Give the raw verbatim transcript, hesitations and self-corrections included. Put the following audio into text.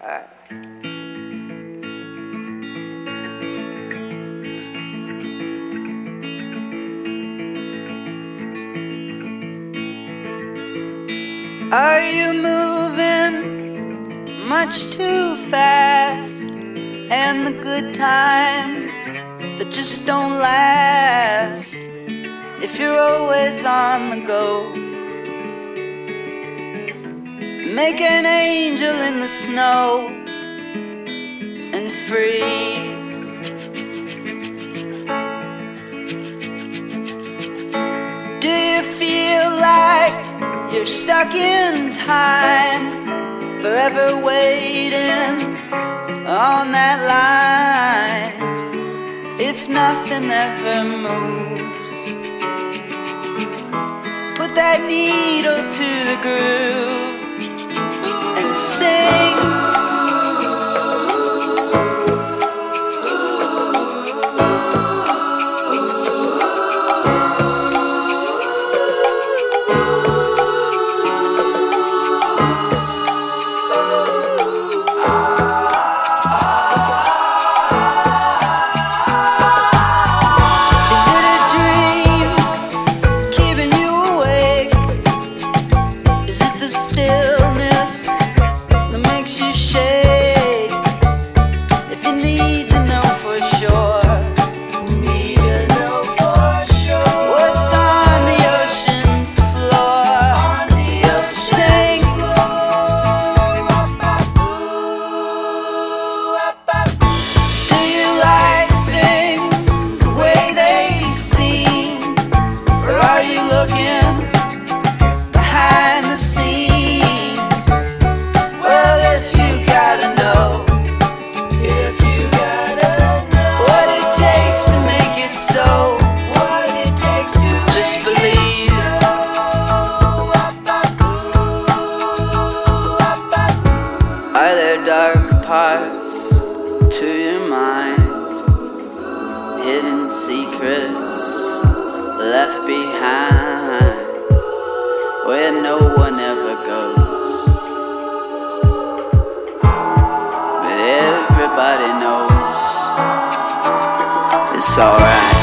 Alright. Are you moving much too fast? And the good times that just don't last, if you're always on the go, make an angel in the snow and freeze. Do you feel like you're stuck in time, forever waiting on that line? If nothing ever moves, put that needle to the groove and sing. Are there dark parts to your mind, hidden secrets left behind, where no one ever goes, but everybody knows it's alright?